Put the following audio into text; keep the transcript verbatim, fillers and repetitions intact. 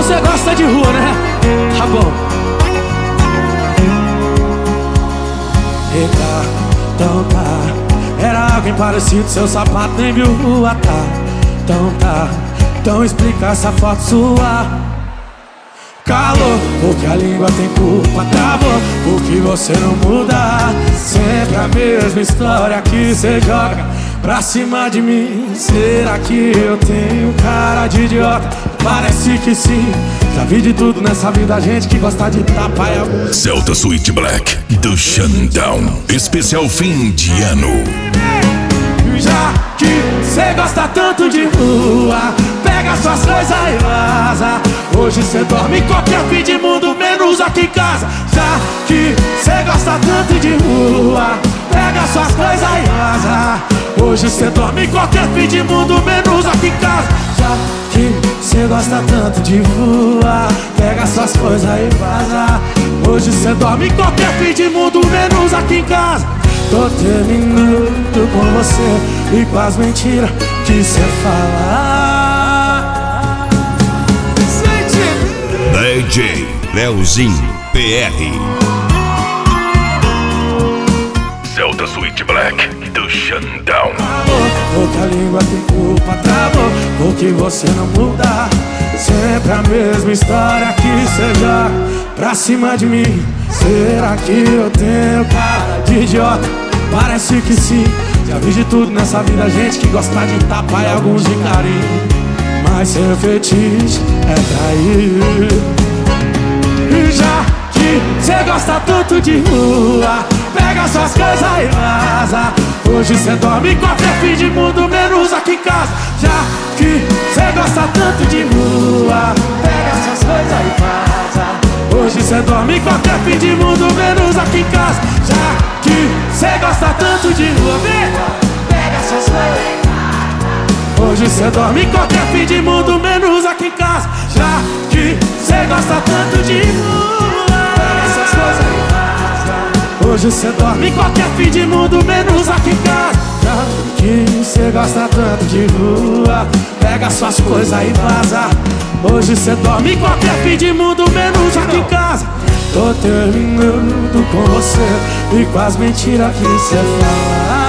Você gosta de rua, né? Tá bom. Eita, então tá. Era alguém parecido, seu sapato nem viu rua, tá? Então tá, então explica essa foto sua. Calor, porque a língua tem culpa, travou, porque você não muda. Sempre a mesma história que você joga pra cima de mim. Será que eu tenho cara de idiota? Parece que sim. Já vi de tudo nessa vida, gente que gosta de tapar e algum. Celta Sweet Black do Xandão, especial fim de ano. Já que cê gosta tanto de rua, pega suas coisas e vaza. Hoje cê dorme em qualquer fim de mundo, menos aqui em casa. Já que cê gosta tanto de rua, pega suas coisas e vaza. Hoje cê dorme em qualquer fim de mundo, menos aqui em casa. Já que cê gosta tanto de rua, pega suas coisas e vaza. Hoje cê dorme em qualquer fim de mundo, menos aqui em casa. Tô terminando com você e com as mentiras que cê fala. D J Leozinho P R. Celta Sweet Black do Xandão. Porque a língua tem culpa, travou, porque você não muda. Sempre a mesma história que cê joga pra cima de mim. Será que eu tenho cara de idiota? Parece que sim. Já vi de tudo nessa vida, gente que gosta de tapar e alguns de carinho. Mas seu fetiche é trair. E já que cê gosta tanto de rua, pega suas coisas e vaza. Hoje cê dorme em qualquer fim de mundo, menos aqui em casa. Já que cê gosta tanto de rua, pega suas coisas e vaza. Hoje cê dorme em qualquer fim de mundo, menos aqui em casa. Já que cê gosta tanto de rua, pega suas coisas e vaza. Hoje cê dorme em qualquer fim de mundo, menos aqui em casa. Já que cê gosta tanto de rua, pega suas coisas e vaza. Hoje cê dorme em qualquer fim de mundo, menos aqui em casa. Já que cê gosta tanto de rua, pega suas coisas e vaza. Hoje cê dorme em qualquer fim de mundo, menos aqui em casa. Tô terminando com você e com as mentiras que cê fala.